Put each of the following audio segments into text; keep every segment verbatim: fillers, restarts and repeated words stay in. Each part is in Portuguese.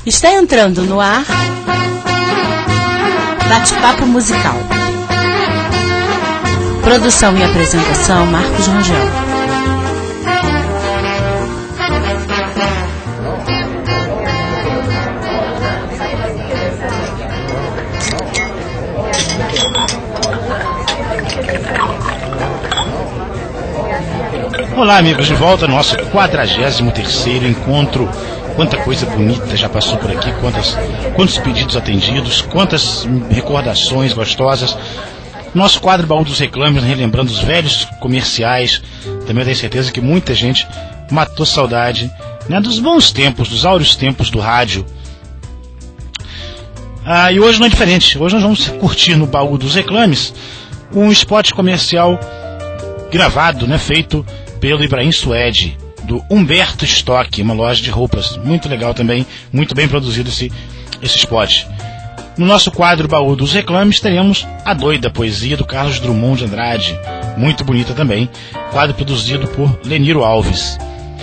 Está entrando no ar Bate-Papo Musical. Produção e apresentação Marcos Rangel. Olá, amigos, de volta ao nosso quadragésimo terceiro encontro. Quanta coisa bonita já passou por aqui, quantas, quantos pedidos atendidos, quantas recordações gostosas. Nosso quadro Baú dos Reclames, relembrando os velhos comerciais. Também eu tenho certeza que muita gente matou saudade, né, dos bons tempos, dos áureos tempos do rádio. Ah, e hoje não é diferente. Hoje nós vamos curtir no Baú dos Reclames um spot comercial gravado, né, feito pelo Ibrahim Suede, do Humberto Stock, uma loja de roupas. Muito legal também, muito bem produzido esse, esse spot. No nosso quadro Baú dos Reclames teremos A Doida, poesia do Carlos Drummond de Andrade, muito bonita também, quadro produzido por Leniro Alves.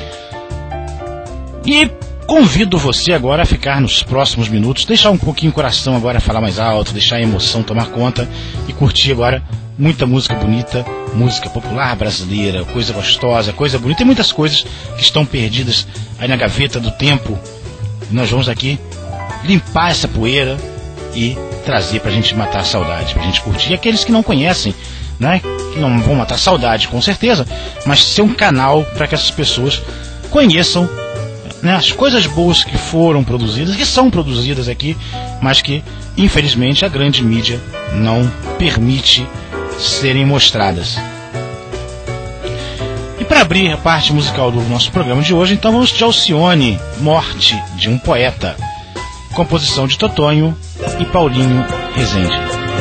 E convido você agora a ficar nos próximos minutos, deixar um pouquinho o coração agora falar mais alto, deixar a emoção tomar conta e curtir agora muita música bonita, música popular brasileira, coisa gostosa, coisa bonita. Tem muitas coisas que estão perdidas aí na gaveta do tempo. E nós vamos aqui limpar essa poeira e trazer pra gente matar a saudade, pra gente curtir. E aqueles que não conhecem, né, que não vão matar a saudade com certeza, mas ser um canal para que essas pessoas conheçam, né, as coisas boas que foram produzidas, que são produzidas aqui, mas que infelizmente a grande mídia não permite serem mostradas. E para abrir a parte musical do nosso programa de hoje, então vamos de Alcione, Morte de um Poeta, composição de Totonho e Paulinho Rezende.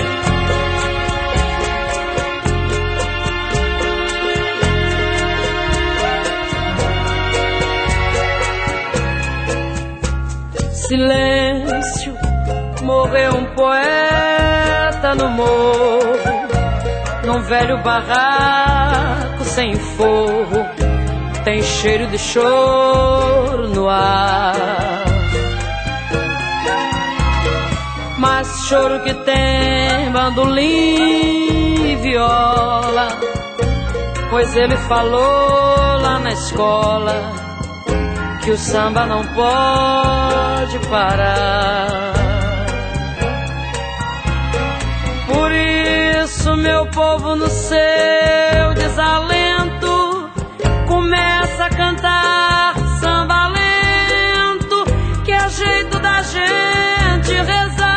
Silêncio, morreu um poeta no morro, num velho barraco sem forro, tem cheiro de choro no ar. Mas choro que tem bandolim e viola, pois ele falou lá na escola que o samba não pode parar. Por isso, meu povo, no seu desalento, começa a cantar samba lento, que é jeito da gente rezar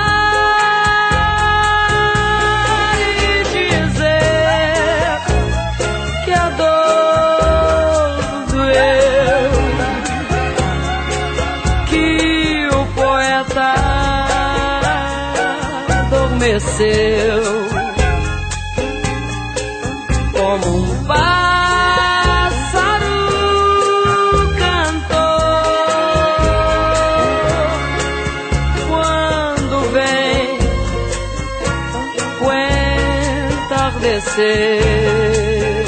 e dizer que a dor doeu, que o poeta adormeceu. Como um pássaro cantor, quando vem o entardecer,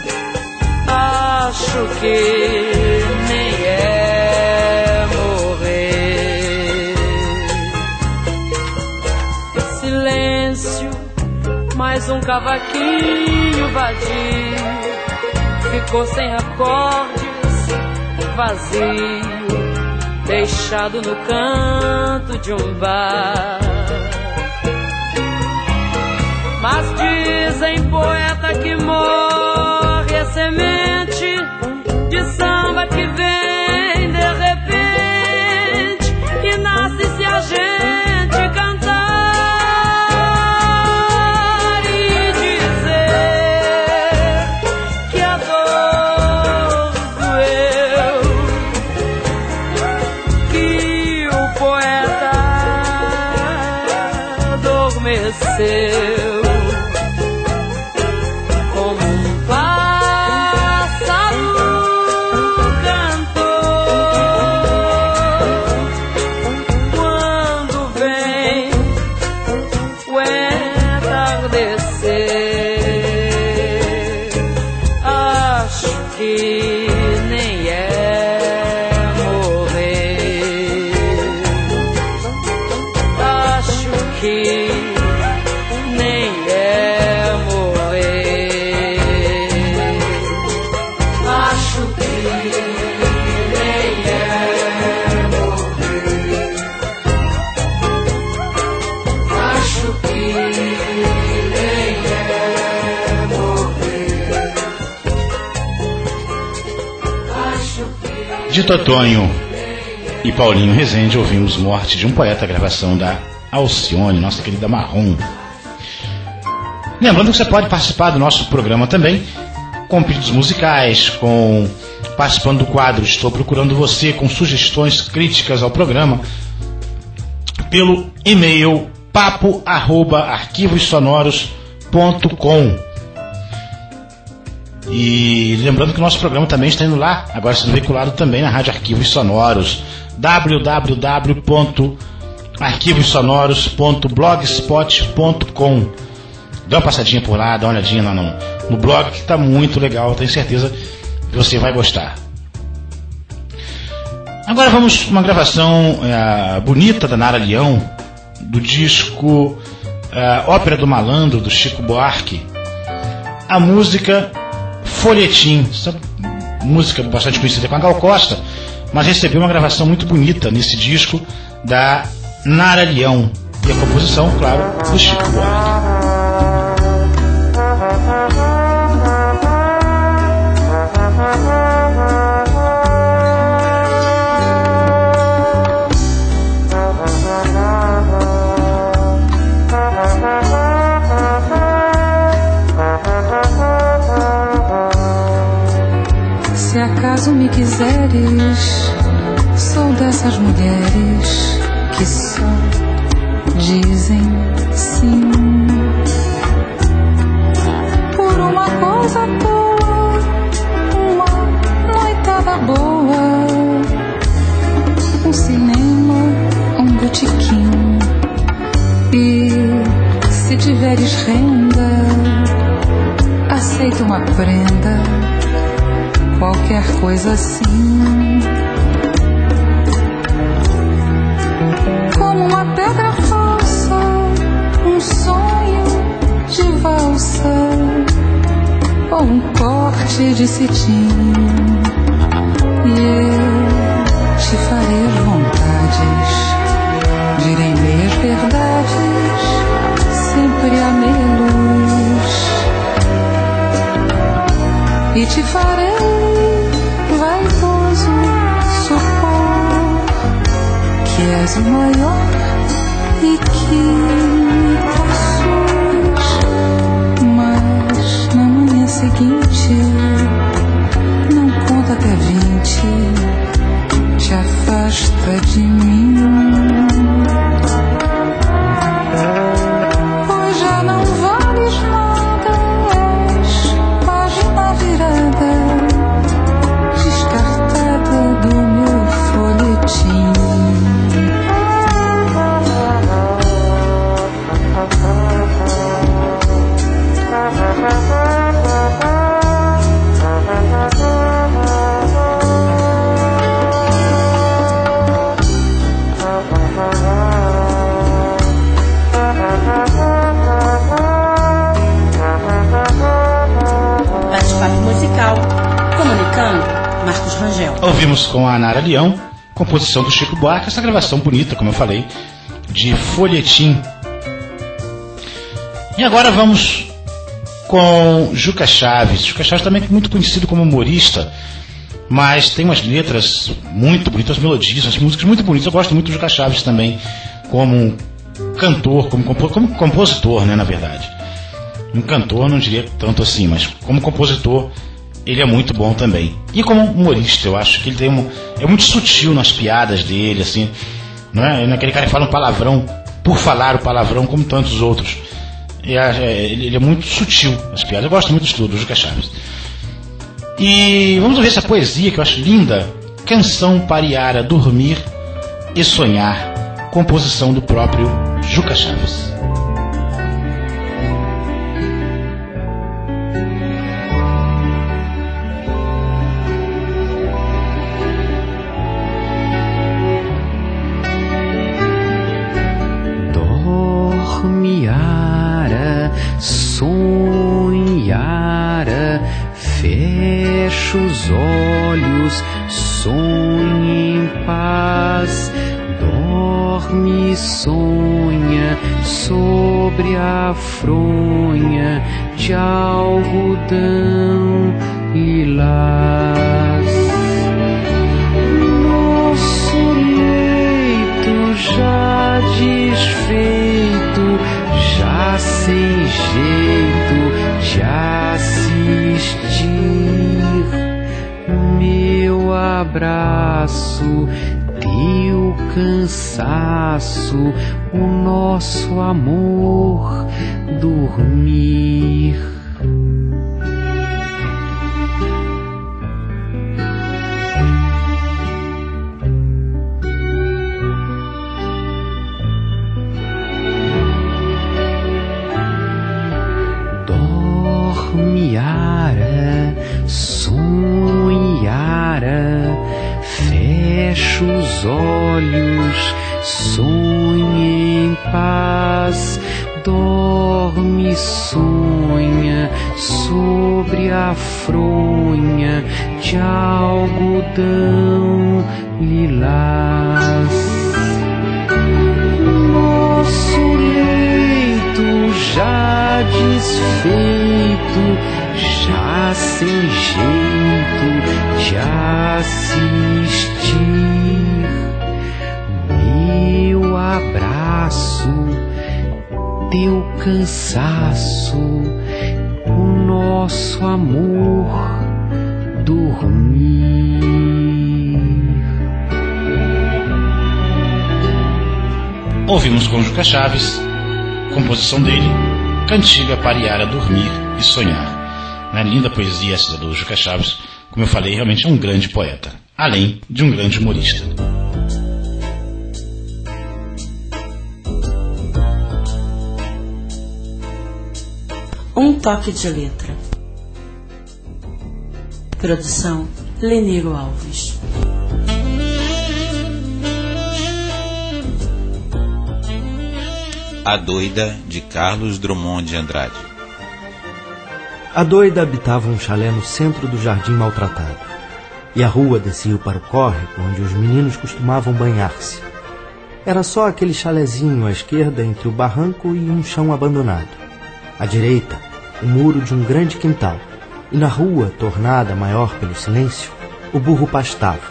acho que nem é morrer. Silêncio, mais um cavaquinho vadio, ficou sem acordes, vazio, deixado no canto de um bar. Mas dizem, poeta, que morre a semente de samba que vem de repente e nasce se a gente cantar. Adormeceu como um pássaro cantor, quando vem o entardecer, acho que nem é morrer. que nem é morrer. Acho que nem é morrer. Acho que nem é morrer. Acho que. De Totonho e Paulinho Rezende, ouvimos Morte de um Poeta, a gravação da Alcione, nossa querida Marrom. Lembrando que você pode participar do nosso programa também, com pedidos musicais, com participando do quadro Estou Procurando Você, com sugestões, críticas ao programa, pelo e-mail papo arroba arquivos sonoros ponto com. E lembrando que o nosso programa também está indo lá, agora sendo veiculado também na Rádio Arquivos Sonoros, w w w ponto arquivos sonoros ponto blogspot ponto com. Dá uma passadinha por lá, dá uma olhadinha lá no, no blog, que está muito legal, tenho certeza que você vai gostar. Agora vamos com uma gravação é, bonita da Nara Leão, do disco é, Ópera do Malandro, do Chico Buarque. A música Folhetim, essa música bastante conhecida com a Gal Costa, mas recebeu uma gravação muito bonita nesse disco da Nara Leão, e a composição, claro, do Chico Buarque. Se acaso me quiseres, sou dessas mulheres que só dizem sim por uma coisa boa, uma noitada boa, um cinema, um botequim. E se tiveres renda, aceita uma prenda, qualquer coisa assim. Como uma pedra falsa, um sonho de valsa, ou um corte de cetim. E eu te farei as vontades, direi meias verdades, sempre a meia luz. E te farei vaidoso supor que és o maior e que me possuis. Mas na manhã seguinte, não conta até vinte, te afasta de mim. Pois já não vales nada, és página virada, descartada do meu folhetim. Bate-papo musical. Comunicando, Marcos Rangel. Ouvimos com a Nara Leão, composição do Chico Buarque, essa gravação bonita, como eu falei, de Folhetim. E agora vamos com Juca Chaves. Juca Chaves também é muito conhecido como humorista, mas tem umas letras muito bonitas, melodias, umas músicas muito bonitas. Eu gosto muito do Juca Chaves também, como cantor, como, compo- como compositor, né, na verdade. Um cantor não diria tanto assim, mas como compositor ele é muito bom também. E como humorista, eu acho que ele tem um, é muito sutil nas piadas dele, assim, não é? Ele é aquele cara que fala um palavrão por falar o palavrão, como tantos outros. E é, ele é muito sutil nas piadas. Eu gosto muito do estudo do Juca Chaves. E vamos ouvir essa poesia que eu acho linda, Canção para Iara Dormir e Sonhar, composição do próprio Juca Chaves. Dorme fecha os olhos, sonhe em paz, dorme e sonha sobre a fronha de algodão lilás. Nosso leito já desfeito, já sem jeito de assistir, meu abraço, teu cansaço, o nosso amor dormir. Dormiara, sonhara, fecha os olhos, sonhe em paz, dorme e sonha sobre a fronha de algodão lilás. Nosso leito já desfeito, já sem jeito de assistir, meu abraço, teu cansaço, o nosso amor dormir. Ouvimos com Juca Chaves, composição dele, Cantiga para Iara Dormir e Sonhar. Uma linda poesia essa do Juca Chaves, como eu falei, realmente é um grande poeta, além de um grande humorista. Um toque de letra. Produção Leniro Alves. A Doida, de Carlos Drummond de Andrade. A Doida habitava um chalé no centro do jardim maltratado, e a rua descia para o córrego onde os meninos costumavam banhar-se. Era só aquele chalézinho à esquerda entre o barranco e um chão abandonado. À direita, o muro de um grande quintal, e na rua, tornada maior pelo silêncio, o burro pastava.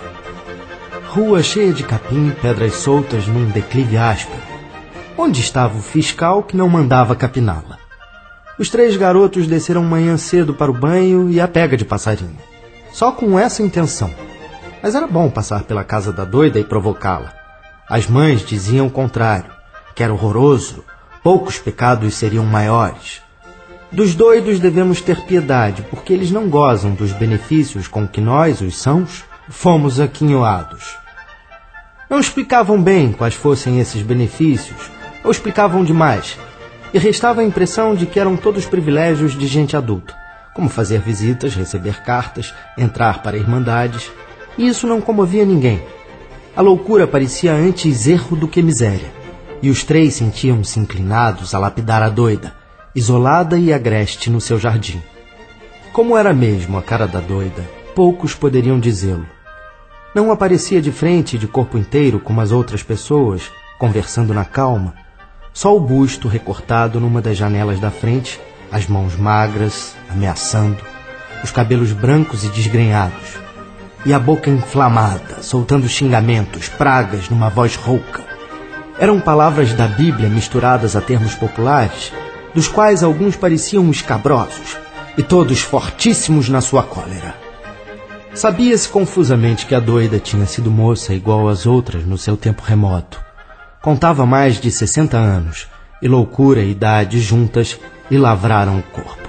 Rua cheia de capim e pedras soltas num declive áspero. Onde estava o fiscal que não mandava capiná-la? Os três garotos desceram manhã cedo para o banho e a pega de passarinho. Só com essa intenção. Mas era bom passar pela casa da Doida e provocá-la. As mães diziam o contrário, que era horroroso, poucos pecados seriam maiores. Dos doidos devemos ter piedade, porque eles não gozam dos benefícios com que nós, os sãos, fomos aquinhoados. Não explicavam bem quais fossem esses benefícios, ou explicavam demais, e restava a impressão de que eram todos privilégios de gente adulta, como fazer visitas, receber cartas, entrar para irmandades, e isso não comovia ninguém. A loucura parecia antes erro do que miséria, e os três sentiam-se inclinados a lapidar a Doida, isolada e agreste no seu jardim. Como era mesmo a cara da Doida, poucos poderiam dizê-lo. Não aparecia de frente e de corpo inteiro como as outras pessoas, conversando na calma. Só o busto recortado numa das janelas da frente, as mãos magras, ameaçando, os cabelos brancos e desgrenhados, e a boca inflamada, soltando xingamentos, pragas numa voz rouca. Eram palavras da Bíblia misturadas a termos populares, dos quais alguns pareciam escabrosos, e todos fortíssimos na sua cólera. Sabia-se confusamente que a Doida tinha sido moça igual às outras no seu tempo remoto. Contava mais de sessenta anos, e loucura e idade juntas lhe lavraram o corpo.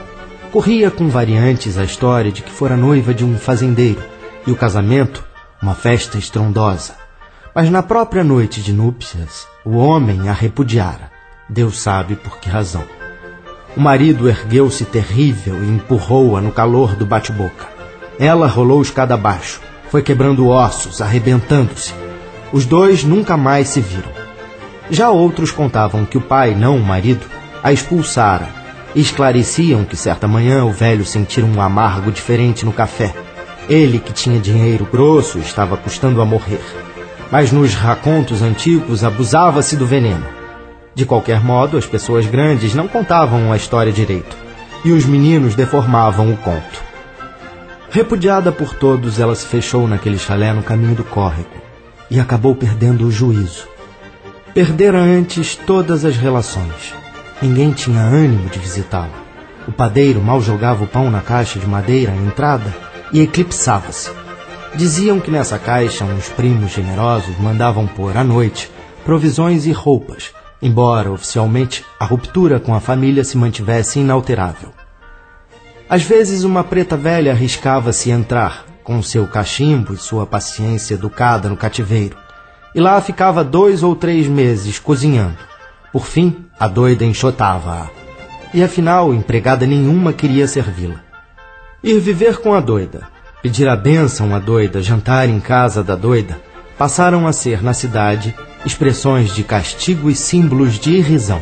Corria com variantes a história de que fora noiva de um fazendeiro, e o casamento, uma festa estrondosa. Mas na própria noite de núpcias, o homem a repudiara, Deus sabe por que razão. O marido ergueu-se terrível e empurrou-a no calor do bate-boca. Ela rolou escada abaixo, foi quebrando ossos, arrebentando-se. Os dois nunca mais se viram. Já outros contavam que o pai, não o marido, a expulsara, e esclareciam que certa manhã o velho sentira um amargo diferente no café. Ele, que tinha dinheiro grosso, estava custando a morrer. Mas nos racontos antigos abusava-se do veneno. De qualquer modo, as pessoas grandes não contavam a história direito, e os meninos deformavam o conto. Repudiada por todos, ela se fechou naquele chalé no caminho do córrego, e acabou perdendo o juízo. Perdera antes todas as relações. Ninguém tinha ânimo de visitá-la. O padeiro mal jogava o pão na caixa de madeira à entrada e eclipsava-se. Diziam que nessa caixa uns primos generosos mandavam pôr à noite provisões e roupas, embora oficialmente a ruptura com a família se mantivesse inalterável. Às vezes uma preta velha arriscava-se entrar, com seu cachimbo e sua paciência educada no cativeiro, e lá ficava dois ou três meses cozinhando. Por fim, a doida enxotava-a. E afinal, empregada nenhuma queria servi-la. Ir viver com a doida, pedir a bênção à doida, jantar em casa da doida, passaram a ser, na cidade, expressões de castigo e símbolos de irrisão.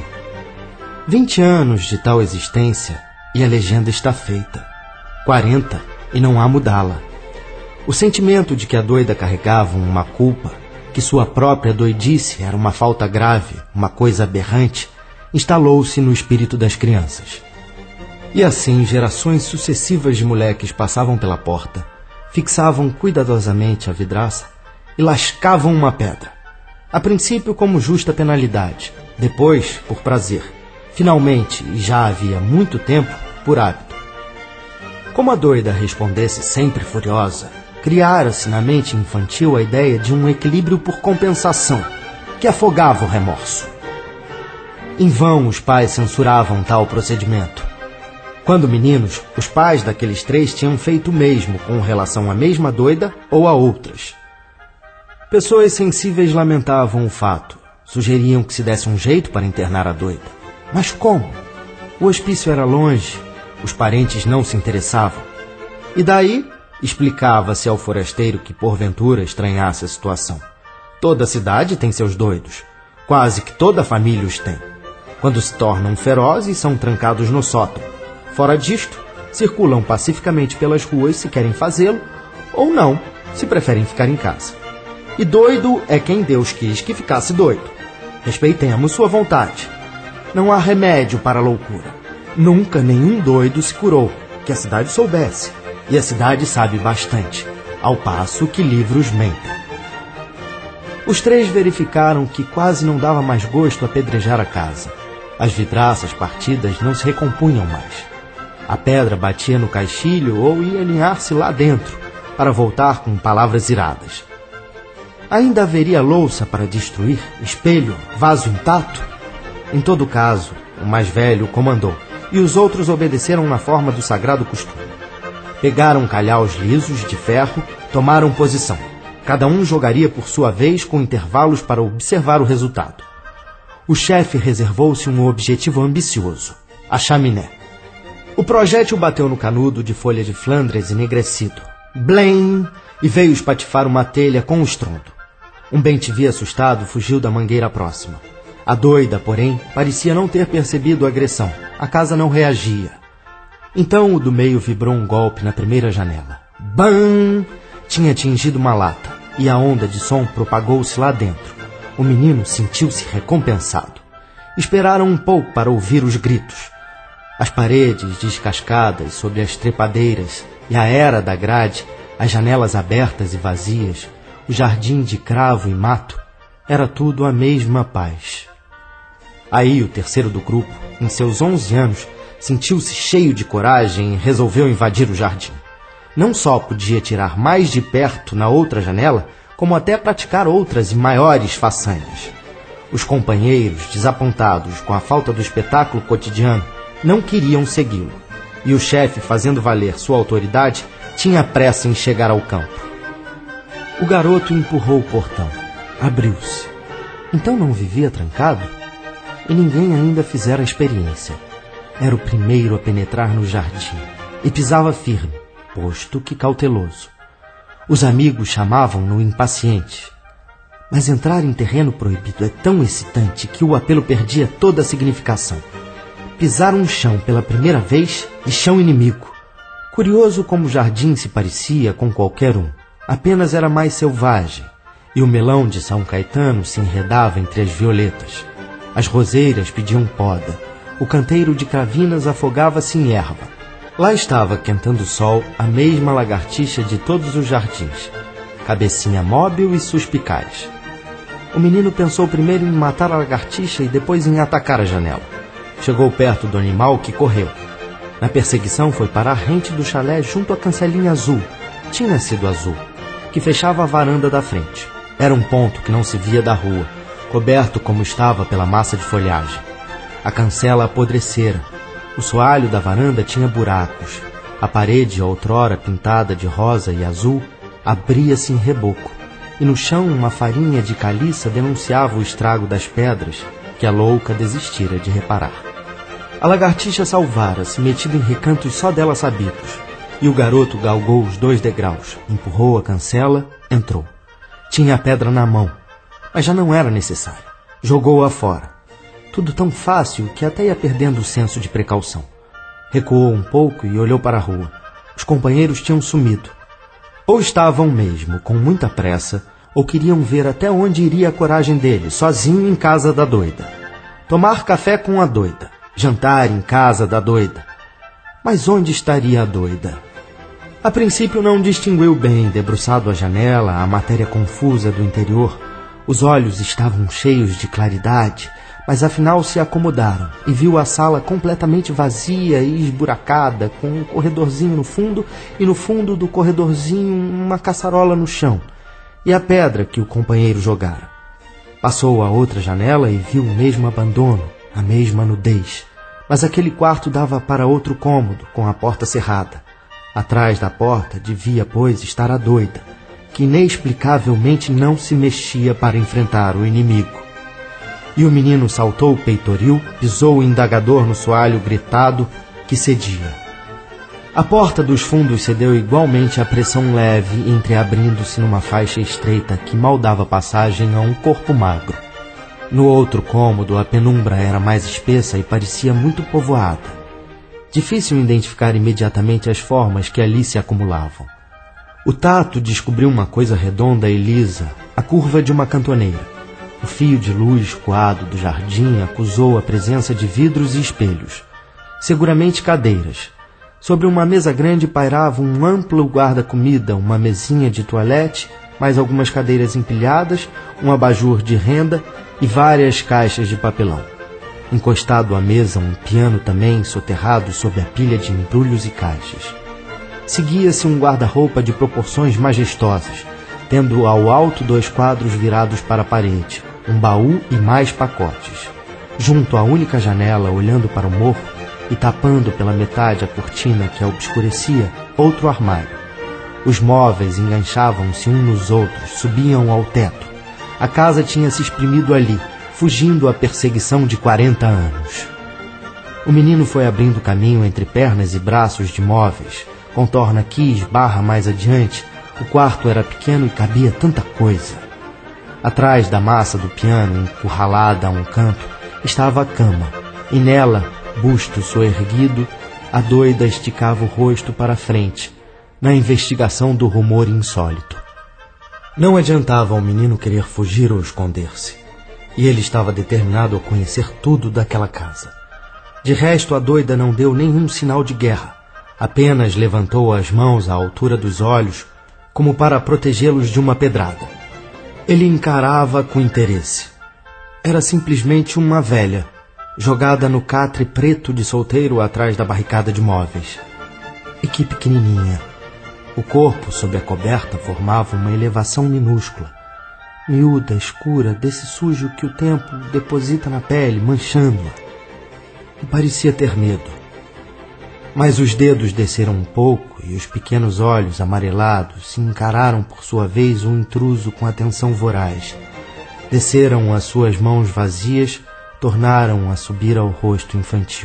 Vinte anos de tal existência e a legenda está feita. Quarenta e não há mudá-la. O sentimento de que a doida carregava uma culpa, que sua própria doidice era uma falta grave, uma coisa aberrante, instalou-se no espírito das crianças. E assim, gerações sucessivas de moleques passavam pela porta, fixavam cuidadosamente a vidraça e lascavam uma pedra. A princípio como justa penalidade, depois por prazer, finalmente, e já havia muito tempo, por hábito. Como a doida respondesse sempre furiosa, criara-se na mente infantil a ideia de um equilíbrio por compensação, que afogava o remorso. Em vão os pais censuravam tal procedimento. Quando meninos, os pais daqueles três tinham feito o mesmo com relação à mesma doida ou a outras. Pessoas sensíveis lamentavam o fato, sugeriam que se desse um jeito para internar a doida. Mas como? O hospício era longe, os parentes não se interessavam. E daí, explicava-se ao forasteiro que porventura estranhasse a situação. Toda cidade tem seus doidos, quase que toda a família os tem. Quando se tornam ferozes, são trancados no sótão. Fora disto, circulam pacificamente pelas ruas se querem fazê-lo, ou não, se preferem ficar em casa. E doido é quem Deus quis que ficasse doido. Respeitemos sua vontade. Não há remédio para a loucura. Nunca nenhum doido se curou, que a cidade soubesse. E a cidade sabe bastante, ao passo que livros mentem. Os três verificaram que quase não dava mais gosto apedrejar a casa. As vidraças partidas não se recompunham mais. A pedra batia no caixilho ou ia alinhar-se lá dentro, para voltar com palavras iradas. Ainda haveria louça para destruir, espelho, vaso intacto? Em todo caso, o mais velho comandou, e os outros obedeceram na forma do sagrado costume. Pegaram calhaus lisos de ferro, tomaram posição. Cada um jogaria por sua vez com intervalos para observar o resultado. O chefe reservou-se um objetivo ambicioso, a chaminé. O projétil bateu no canudo de folha de Flandres enegrecido. Blém! E veio espatifar uma telha com um estrondo. Um bem-te-vi assustado fugiu da mangueira próxima. A doida, porém, parecia não ter percebido a agressão. A casa não reagia. Então o do meio vibrou um golpe na primeira janela. Bam! Tinha atingido uma lata, e a onda de som propagou-se lá dentro. O menino sentiu-se recompensado. Esperaram um pouco para ouvir os gritos. As paredes descascadas sobre as trepadeiras e a era da grade, as janelas abertas e vazias, o jardim de cravo e mato, era tudo a mesma paz. Aí o terceiro do grupo, em seus onze anos, sentiu-se cheio de coragem e resolveu invadir o jardim. Não só podia tirar mais de perto na outra janela, como até praticar outras e maiores façanhas. Os companheiros, desapontados com a falta do espetáculo cotidiano, não queriam segui-lo, e o chefe, fazendo valer sua autoridade, tinha pressa em chegar ao campo. O garoto empurrou o portão. Abriu-se. Então não vivia trancado? E ninguém ainda fizera a experiência. Era o primeiro a penetrar no jardim, e pisava firme, posto que cauteloso. Os amigos chamavam-no impaciente. Mas entrar em terreno proibido é tão excitante que o apelo perdia toda a significação. pisar um chão pela primeira vez de chão inimigo. Curioso como o jardim se parecia com qualquer um, apenas era mais selvagem, e o melão de São Caetano se enredava entre as violetas. As roseiras pediam poda, o canteiro de cravinas afogava-se em erva. Lá estava, quentando o sol, a mesma lagartixa de todos os jardins, cabecinha móvel e suspicaz. O menino pensou primeiro em matar a lagartixa e depois em atacar a janela. Chegou perto do animal, que correu. Na perseguição foi parar rente do chalé junto à cancelinha azul, tinha sido azul, que fechava a varanda da frente. Era um ponto que não se via da rua, coberto como estava pela massa de folhagem. A cancela apodrecera. O soalho da varanda tinha buracos. A parede, outrora pintada de rosa e azul, abria-se em reboco. E no chão uma farinha de caliça denunciava o estrago das pedras que a louca desistira de reparar. A lagartixa salvara-se, metida em recantos só dela sabidos. E o garoto galgou os dois degraus, empurrou a cancela, entrou. Tinha a pedra na mão, mas já não era necessário. Jogou-a fora. Tudo tão fácil que até ia perdendo o senso de precaução. Recuou um pouco e olhou para a rua. Os companheiros tinham sumido. Ou estavam mesmo com muita pressa, ou queriam ver até onde iria a coragem dele, sozinho em casa da doida. Tomar café com a doida. Jantar em casa da doida. Mas onde estaria a doida? A princípio não distinguiu bem, debruçado à janela, a matéria confusa do interior. Os olhos estavam cheios de claridade, mas afinal se acomodaram e viu a sala completamente vazia e esburacada, com um corredorzinho no fundo e no fundo do corredorzinho uma caçarola no chão e a pedra que o companheiro jogara. Passou a outra janela e viu o mesmo abandono, a mesma nudez, mas aquele quarto dava para outro cômodo, com a porta cerrada. Atrás da porta devia, pois, estar a doida, que inexplicavelmente não se mexia para enfrentar o inimigo. E o menino saltou o peitoril, pisou o indagador no soalho gritado, que cedia. A porta dos fundos cedeu igualmente à pressão leve, entreabrindo-se numa faixa estreita que mal dava passagem a um corpo magro. No outro cômodo, a penumbra era mais espessa e parecia muito povoada. Difícil identificar imediatamente as formas que ali se acumulavam. O tato descobriu uma coisa redonda e lisa, a curva de uma cantoneira. O fio de luz coado do jardim acusou a presença de vidros e espelhos. Seguramente cadeiras. Sobre uma mesa grande pairava um amplo guarda-comida, uma mesinha de toalete, mais algumas cadeiras empilhadas, um abajur de renda e várias caixas de papelão. Encostado à mesa, um piano também soterrado sob a pilha de embrulhos e caixas. Seguia-se um guarda-roupa de proporções majestosas, tendo ao alto dois quadros virados para a parede, um baú e mais pacotes. Junto à única janela, olhando para o morro e tapando pela metade a cortina que a obscurecia, outro armário. Os móveis enganchavam-se uns nos outros, subiam ao teto. A casa tinha se exprimido ali, fugindo à perseguição de quarenta anos. O menino foi abrindo caminho entre pernas e braços de móveis. Contorna aqui, esbarra mais adiante. O quarto era pequeno e cabia tanta coisa. Atrás da massa do piano, encurralada a um canto, estava a cama, e nela, busto soerguido, a doida esticava o rosto para a frente, na investigação do rumor insólito. Não adiantava ao menino querer fugir ou esconder-se, e ele estava determinado a conhecer tudo daquela casa. De resto, a doida não deu nenhum sinal de guerra, apenas levantou as mãos à altura dos olhos, como para protegê-los de uma pedrada. Ele encarava com interesse. Era simplesmente uma velha, jogada no catre preto de solteiro atrás da barricada de móveis. E que pequenininha. O corpo, sob a coberta, formava uma elevação minúscula, miúda, escura, desse sujo que o tempo deposita na pele, manchando-a. E parecia ter medo. Mas os dedos desceram um pouco e os pequenos olhos amarelados se encararam por sua vez o intruso com atenção voraz. Desceram as suas mãos vazias, tornaram a subir ao rosto infantil.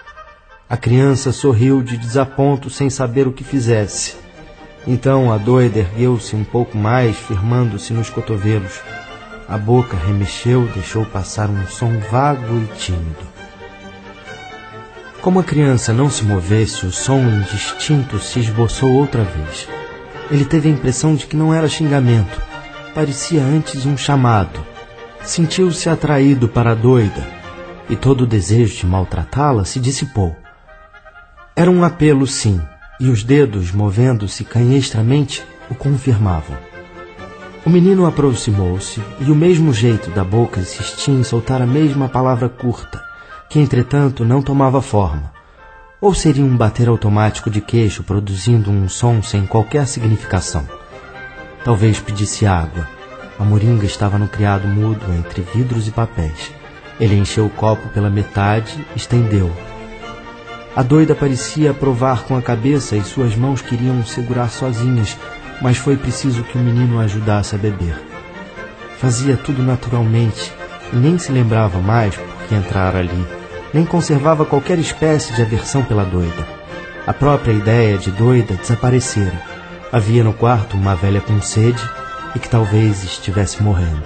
A criança sorriu de desaponto sem saber o que fizesse. Então a doida ergueu-se um pouco mais, firmando-se nos cotovelos. A boca remexeu, deixou passar um som vago e tímido. Como a criança não se movesse, o som indistinto se esboçou outra vez. Ele teve a impressão de que não era xingamento, parecia antes um chamado. Sentiu-se atraído para a doida, e todo o desejo de maltratá-la se dissipou. Era um apelo, sim, e os dedos, movendo-se canhestramente, o confirmavam. O menino aproximou-se, e o mesmo jeito da boca insistia em soltar a mesma palavra curta, que, entretanto, não tomava forma. Ou seria um bater automático de queixo produzindo um som sem qualquer significação. Talvez pedisse água. A moringa estava no criado mudo entre vidros e papéis. Ele encheu o copo pela metade e estendeu. A doida parecia aprovar com a cabeça e suas mãos queriam segurar sozinhas, mas foi preciso que o menino a ajudasse a beber. Fazia tudo naturalmente e nem se lembrava mais por que entrara ali, nem conservava qualquer espécie de aversão pela doida. A própria ideia de doida desaparecera. Havia no quarto uma velha com sede e que talvez estivesse morrendo.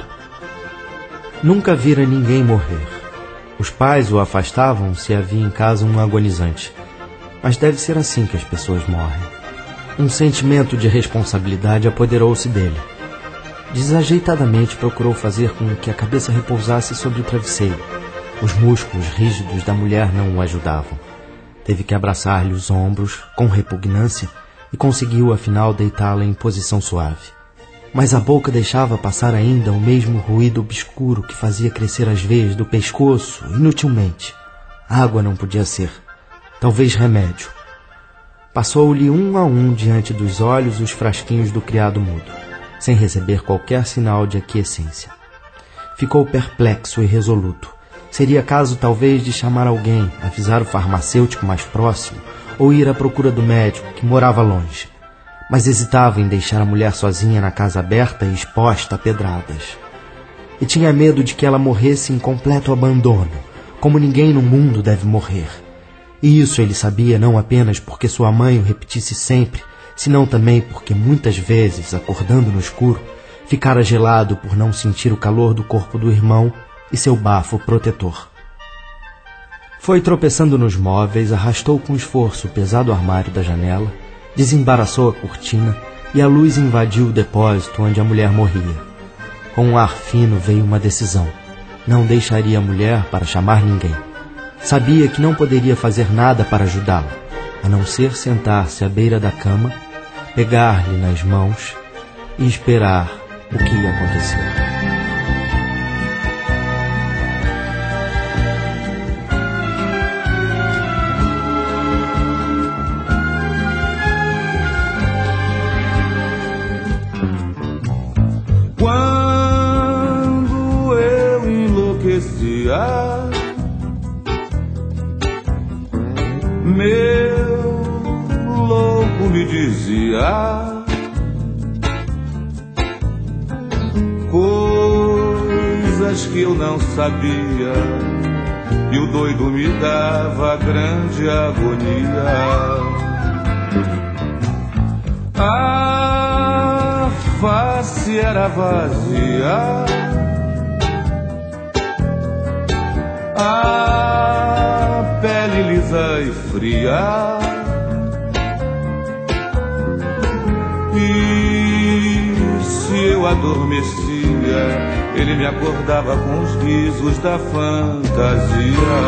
Nunca vira ninguém morrer. Os pais o afastavam se havia em casa um agonizante. Mas deve ser assim que as pessoas morrem. Um sentimento de responsabilidade apoderou-se dele. Desajeitadamente procurou fazer com que a cabeça repousasse sobre o travesseiro. Os músculos rígidos da mulher não o ajudavam. Teve que abraçar-lhe os ombros, com repugnância, e conseguiu, afinal, deitá-la em posição suave. Mas a boca deixava passar ainda o mesmo ruído obscuro que fazia crescer as veias do pescoço, inutilmente. Água não podia ser. Talvez remédio. Passou-lhe um a um diante dos olhos os frasquinhos do criado mudo, sem receber qualquer sinal de aquiescência. Ficou perplexo e resoluto. Seria caso, talvez, de chamar alguém, avisar o farmacêutico mais próximo, ou ir à procura do médico, que morava longe. Mas hesitava em deixar a mulher sozinha na casa aberta e exposta a pedradas. E tinha medo de que ela morresse em completo abandono, como ninguém no mundo deve morrer. E isso ele sabia não apenas porque sua mãe o repetisse sempre, senão também porque muitas vezes, acordando no escuro, ficara gelado por não sentir o calor do corpo do irmão e seu bafo protetor. Foi tropeçando nos móveis, arrastou com esforço o pesado armário da janela, desembaraçou a cortina e a luz invadiu o depósito onde a mulher morria. Com um ar fino veio uma decisão. Não deixaria a mulher para chamar ninguém. Sabia que não poderia fazer nada para ajudá-la, a não ser sentar-se à beira da cama, pegar-lhe nas mãos e esperar o que ia acontecer. Quando eu enlouquecia, meu louco me dizia coisas que eu não sabia, e o doido me dava grande agonia. A face era vazia, a pele lisa e fria, e se eu adormecia, ele me acordava com os risos da fantasia.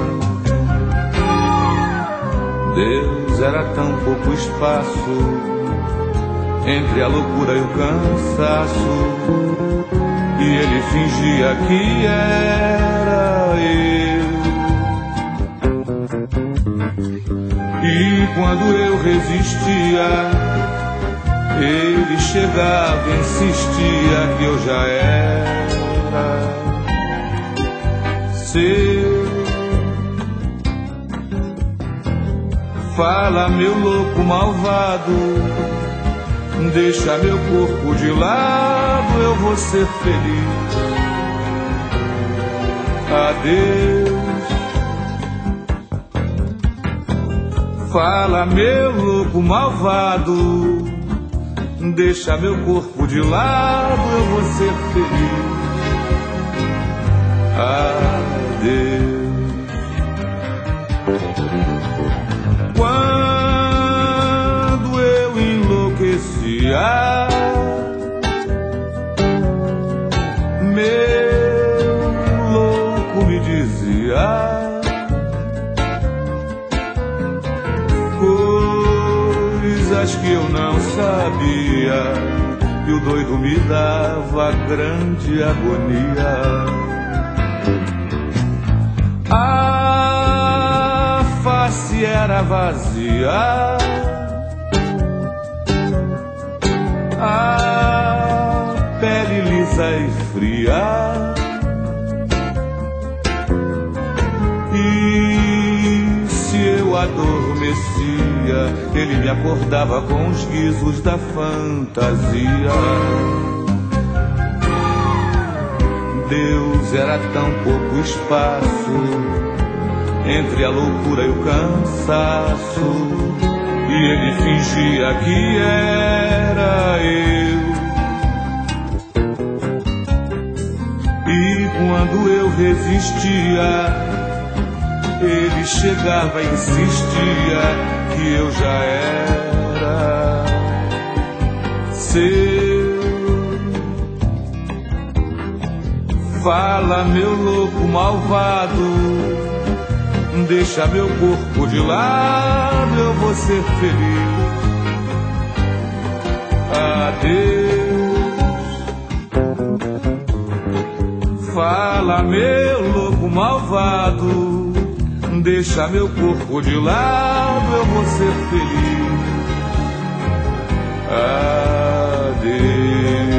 Deus, era tão pouco espaço entre a loucura e o cansaço, e ele fingia que era eu. E quando eu resistia, ele chegava e insistia que eu já era seu. Fala, meu louco malvado, deixa meu corpo de lado, eu vou ser feliz. Adeus. Fala, meu louco malvado, deixa meu corpo de lado, eu vou ser feliz. Adeus. Quando eu enlouquecia, meu louco me dizia coisas que eu não sabia, e o doido me dava grande agonia. A face era vazia, a pele lisa e fria, e se eu adormecia, ele me acordava com os guizos da fantasia. Deus era tão pouco espaço entre a loucura e o cansaço, e ele fingia que era eu. E quando eu resistia, ele chegava e insistia que eu já era seu. Fala, meu louco malvado, deixa meu corpo de lado, eu vou ser feliz. Adeus. Fala, meu louco malvado, deixa meu corpo de lado, eu vou ser feliz. Adeus.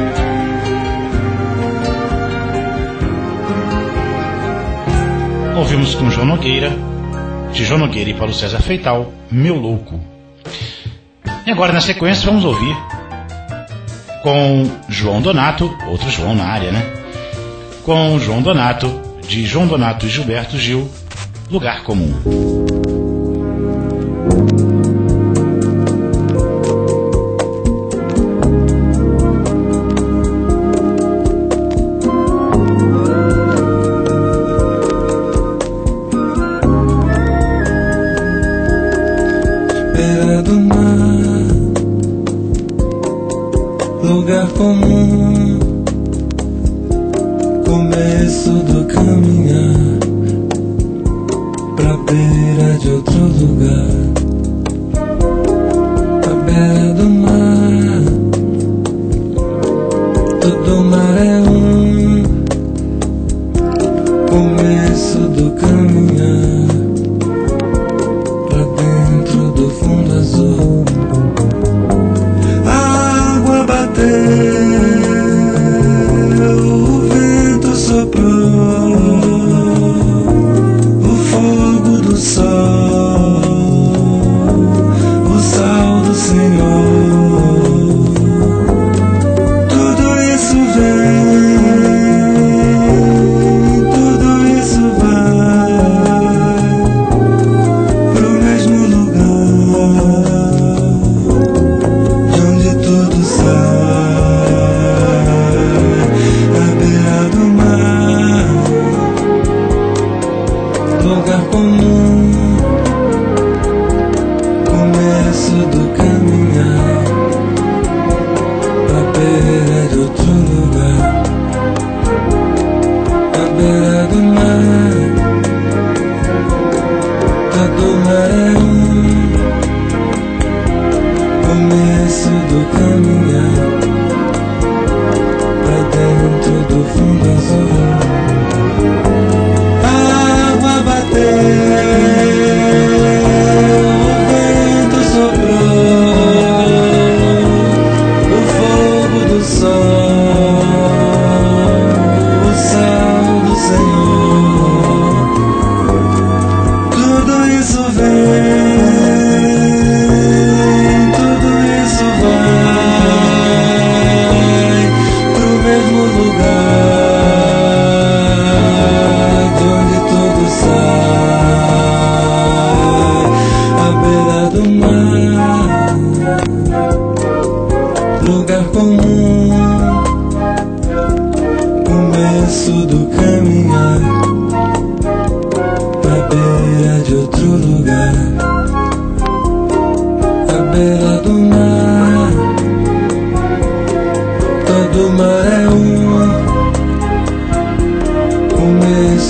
Ouvimos com João Nogueira, de João Nogueira e Paulo César Feital, Meu Louco. E agora, na sequência, vamos ouvir com João Donato, outro João na área, né? Com João Donato, de João Donato e Gilberto Gil, Lugar Comum. Lugar comum, começo do caminhar pra beira de outro lugar, à beira do mar. Todo mar é um começo do caminhar pra dentro do fundo azul. Bateu, o vento soprou, o fogo do sol, o sal do Senhor. Tudo isso vem, tudo isso vai.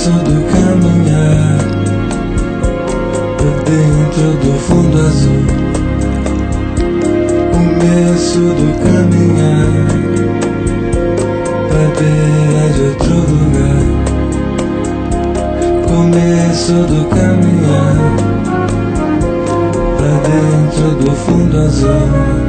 Começo do caminhar dentro do fundo azul. Começo do caminhar pra beira de outro lugar. Começo do caminhar pra dentro do fundo azul.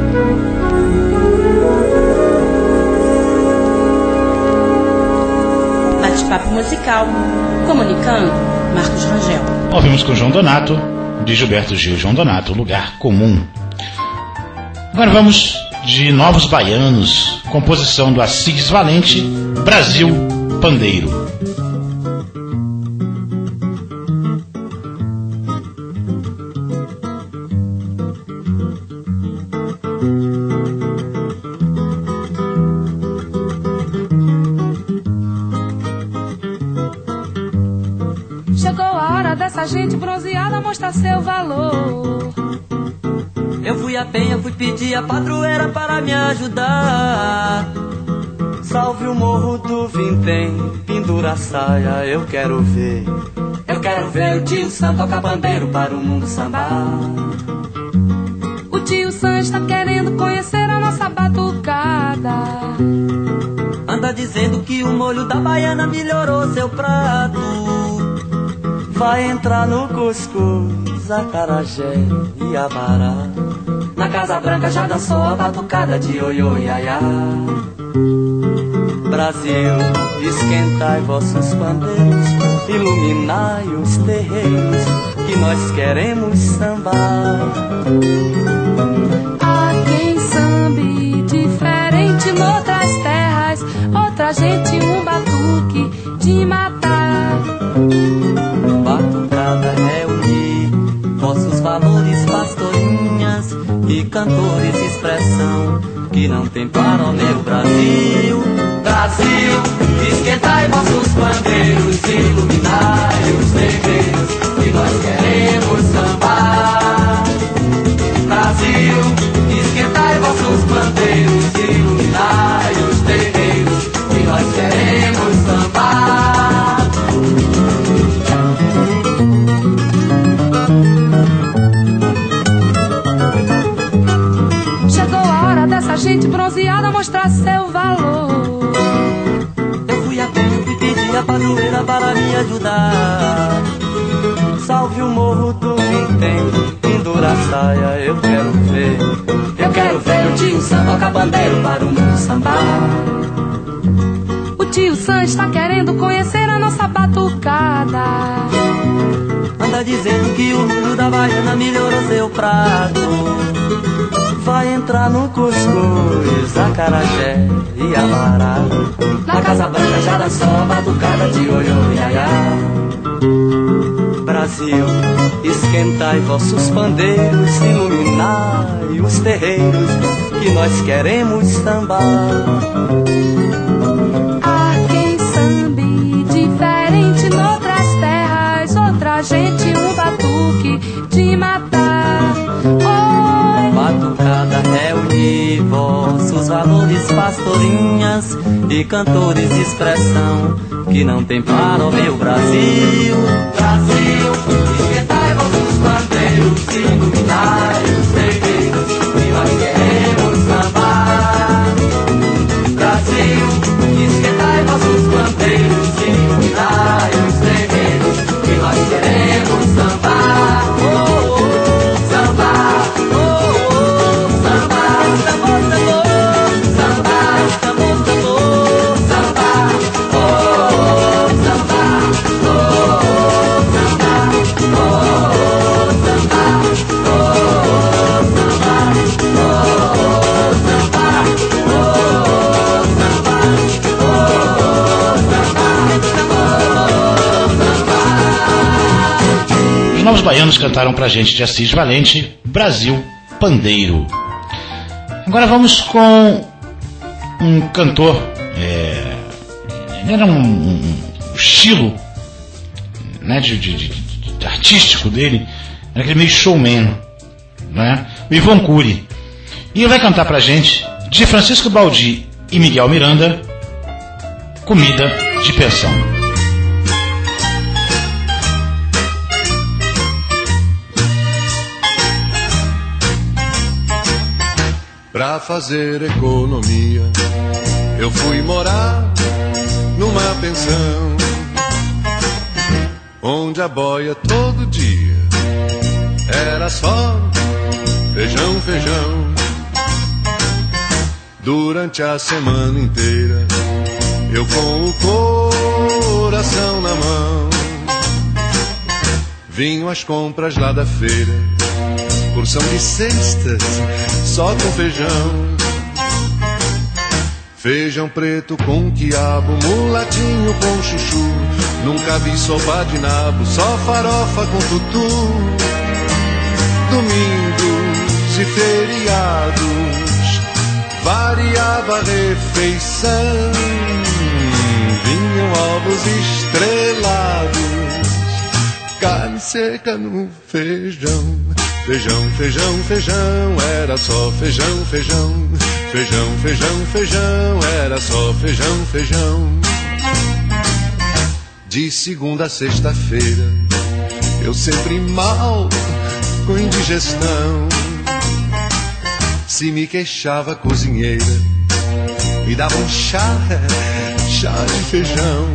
Bate-papo musical. Comunicando, Marcos Rangel. Ouvimos com João Donato, de Gilberto Gil e João Donato, Lugar Comum. Agora vamos de Novos Baianos, composição do Assis Valente, Brasil Pandeiro. Chegou a hora dessa gente bronzeada mostrar seu valor. Eu fui a penha, fui pedir a padroeira para me ajudar. Salve o morro do Vintém, pendura a saia, eu quero ver. Eu quero ver o tio Sam tocar bandeiro para o mundo sambar. O tio Sam está querendo conhecer a nossa batucada. Anda dizendo que o molho da baiana melhorou seu prato. Vai entrar no cuscuz, acarajé e abará. Na Casa Branca já dançou a batucada de ioiô e iaiá. Brasil, esquentai vossos pandeiros, iluminai os terreiros, que nós queremos sambar. Há quem sambe diferente noutras terras, outra gente um batuque de matar. Batucada é unir vossos valores, pastorinhas e cantores, expressão que não tem para o meu Brasil. Brasil, esquentai vossos bandeiros, iluminai os terreiros, que nós queremos sambar. Brasil, esquentai vossos bandeiros, iluminai os terreiros, que nós queremos sambar. Chegou a hora dessa gente bronzeada mostrar seu valor. Eu fui a pé, fui pedir a padroeira para me ajudar. Salve o morro do Vintém, pendura a saia, eu quero ver. Eu quero ver o tio Sam tocar bandeiro para o mundo sambar. O tio Sam está querendo conhecer a nossa batucada. Anda dizendo que o molho da baiana melhorou seu prato. Vai entrar no cuscuz, acarajé e abará. Na Casa Branca já dançou a batucada de ioiô e iaiá. Brasil, esquentai vossos pandeiros, iluminai os terreiros, que nós queremos sambar. Há quem sambe diferente noutras terras, outra gente um batuque de matar. Oi. Batucada reunir vossos valores, pastorinhas e cantores, expressão que não tem para o meu Brasil. Brasil, esquentai vossos bandeiros, iluminai os terreiros, que nós queremos sambar. Brasil, esquentai vossos bandeiros, iluminai os terreiros, que nós queremos sambar. Oh, oh, oh, sambar, oh, oh, oh, sambar, tambor, tambor, sambar, tambor, tambor, sambar, oh, oh, sambar, oh, oh, sambar, oh, oh, sambar, oh, oh, sambar, oh, oh, sambar, Os Novos Baianos cantaram pra gente de Assis Valente, Brasil Pandeiro. Agora vamos com um cantor, é, ele era um, um estilo, né, de, de, de, de artístico dele, era aquele meio showman, né, o Ivan Cury. E ele vai cantar pra gente, de Francisco Baldi e Miguel Miranda, Comida de Pensão. Pra fazer economia, eu fui morar numa pensão, onde a boia todo dia era só feijão, feijão. Durante a semana inteira, eu com o coração na mão, vinham as compras lá da feira, porção de cestas, só com feijão. Feijão preto com quiabo, mulatinho com chuchu. Nunca vi sopa de nabo, só farofa com tutu. Domingos e feriados, variava a refeição. Vinham ovos estrelados, carne seca no feijão. Feijão, feijão, feijão, era só feijão, feijão. Feijão, feijão, feijão, era só feijão, feijão. De segunda a sexta-feira, eu sempre mal com indigestão. Se me queixava a cozinheira, me dava um chá, chá de feijão.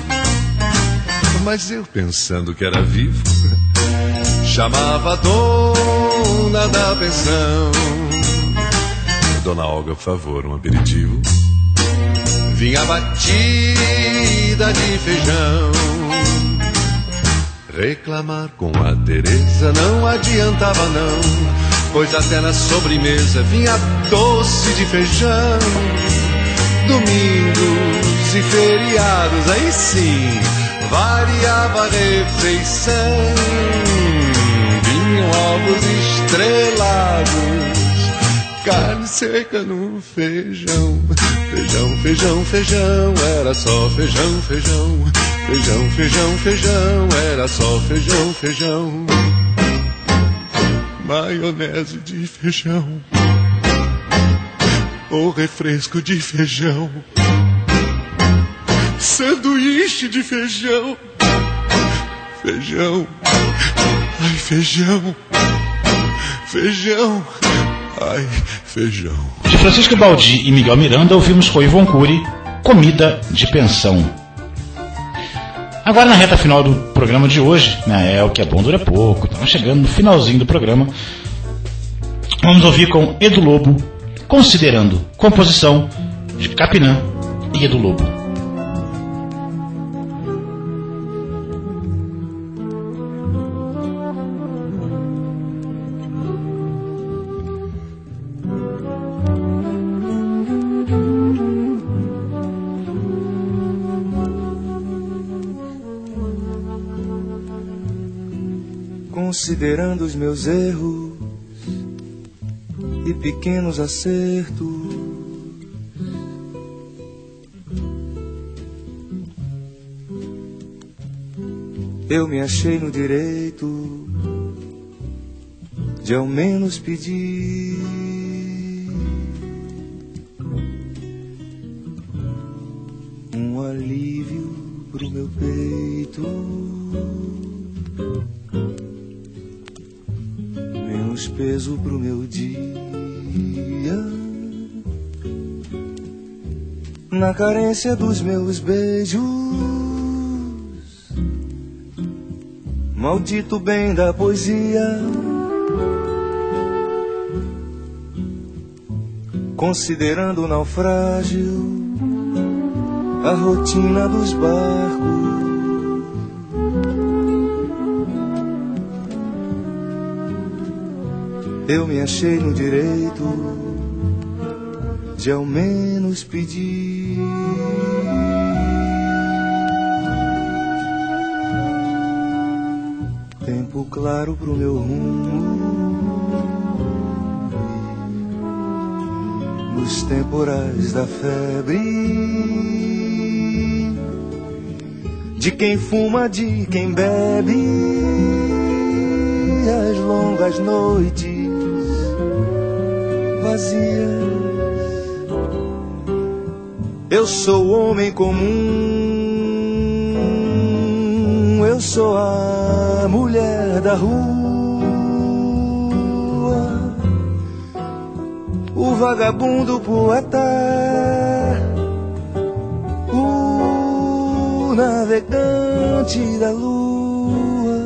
Mas eu pensando que era vivo, chamava a dona da pensão. Dona Olga, por favor, um aperitivo. Vinha batida de feijão. Reclamar com a Teresa não adiantava não, pois até na sobremesa vinha doce de feijão. Domingos e feriados, aí sim, variava a refeição. Vinham ovos estrelados, carne seca no feijão. Feijão, feijão, feijão, era só feijão, feijão. Feijão, feijão, feijão, era só feijão, feijão. Maionese de feijão, ou refresco de feijão. Sanduíche de feijão. Feijão, ai feijão. Feijão, ai, feijão. De Francisco Baldi e Miguel Miranda, ouvimos com Ivon Cury, Comida de Pensão. Agora, na reta final do programa de hoje, né, é o que é bom dura pouco, estamos chegando no finalzinho do programa. Vamos ouvir com Edu Lobo, Considerando, composição de Capinã e Edu Lobo. Considerando os meus erros e pequenos acertos, eu me achei no direito de ao menos pedir um alívio pro meu peito, menos peso pro meu dia. Na carência dos meus beijos, maldito bem da poesia, considerando o naufrágio, a rotina dos barcos. Eu me achei no direito de ao menos pedir tempo claro pro meu rumo nos temporais da febre, de quem fuma, de quem bebe, as longas noites vazias. Eu sou homem comum, eu sou a mulher da rua, o vagabundo poeta, o navegante da lua,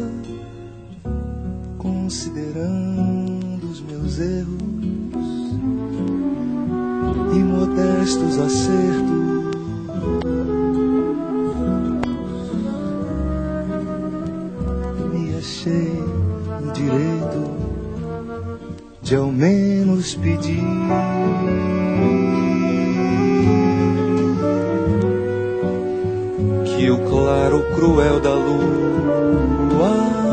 considerando os meus erros e modestos acertos, me achei no direito de ao menos pedir que o claro cruel da lua,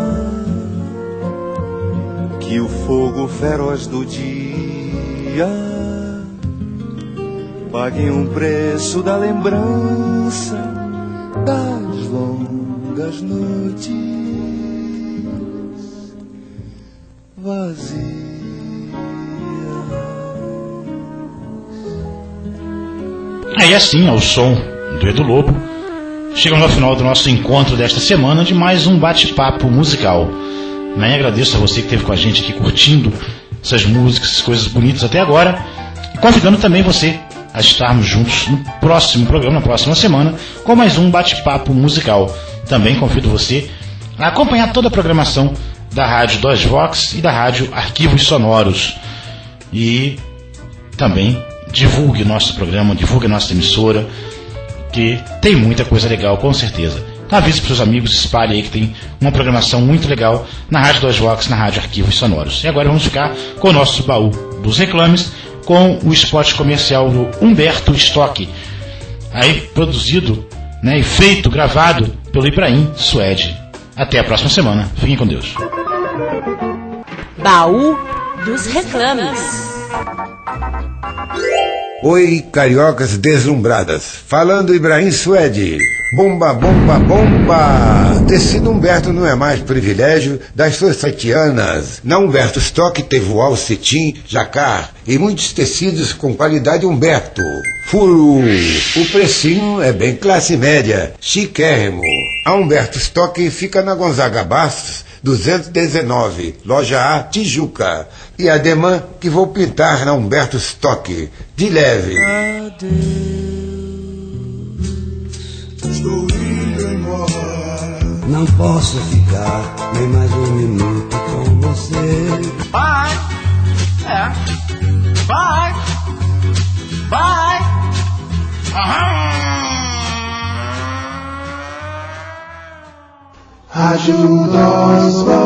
que o fogo feroz do dia paguem um preço da lembrança das longas noites vazias. Aí assim, ao som do Edu Lobo, chegamos ao final do nosso encontro desta semana de mais um bate-papo musical. Né? Agradeço a você que esteve com a gente aqui curtindo essas músicas, essas coisas bonitas até agora, e convidando também você a estarmos juntos no próximo programa, na próxima semana, com mais um bate-papo musical. Também convido você a acompanhar toda a programação da Rádio dois Vox e da Rádio Arquivos Sonoros. E também divulgue nosso programa, divulgue nossa emissora, que tem muita coisa legal, com certeza. Então avise para os seus amigos, espalhe aí que tem uma programação muito legal na Rádio dois Vox, na Rádio Arquivos Sonoros. E agora vamos ficar com o nosso baú dos reclames, com o spot comercial do Humberto Stock, aí produzido, né, e feito, gravado pelo Ibrahim Suede. Até a próxima semana. Fiquem com Deus. Baú dos reclames. Oi, cariocas deslumbradas. Falando Ibrahim Suede. Bomba, bomba, bomba! Tecido Humberto não é mais privilégio das suas haitianas. Na Humberto Stock teve voal, cetim, jacar e muitos tecidos com qualidade Humberto. Furo! O precinho é bem classe média, chiquérrimo. A Humberto Stock fica na Gonzaga Bastos, duzentos e dezenove, loja A, Tijuca. E a demã que vou pintar na Humberto Stock, de leve. Estou indo embora. Não posso ficar nem mais um minuto com você. Bye. É. Bye. Bye. Rádio dois Vox.